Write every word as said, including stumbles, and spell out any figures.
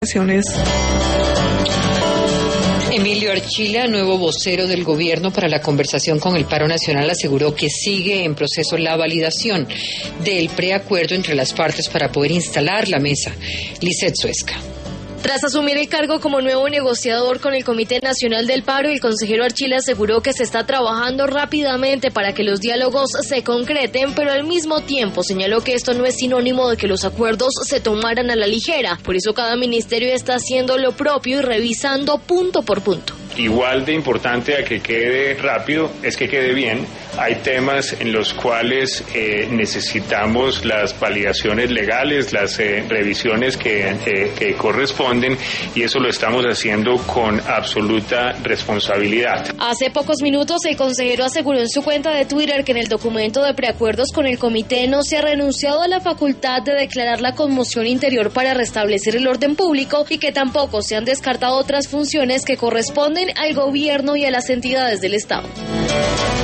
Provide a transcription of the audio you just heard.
Emilio Archila, nuevo vocero del gobierno para la conversación con el paro nacional, aseguró que sigue en proceso la validación del preacuerdo entre las partes para poder instalar la mesa. Lizeth Suesca. Tras asumir el cargo como nuevo negociador con el Comité Nacional del Paro, el consejero Archila aseguró que se está trabajando rápidamente para que los diálogos se concreten, pero al mismo tiempo señaló que esto no es sinónimo de que los acuerdos se tomaran a la ligera. Por eso cada ministerio está haciendo lo propio y revisando punto por punto. Igual de importante a que quede rápido es que quede bien. Hay temas en los cuales eh, necesitamos las validaciones legales, las eh, revisiones que, eh, que corresponden, y eso lo estamos haciendo con absoluta responsabilidad. Hace pocos minutos el consejero aseguró en su cuenta de Twitter que en el documento de preacuerdos con el comité no se ha renunciado a la facultad de declarar la conmoción interior para restablecer el orden público y que tampoco se han descartado otras funciones que corresponden al gobierno y a las entidades del Estado.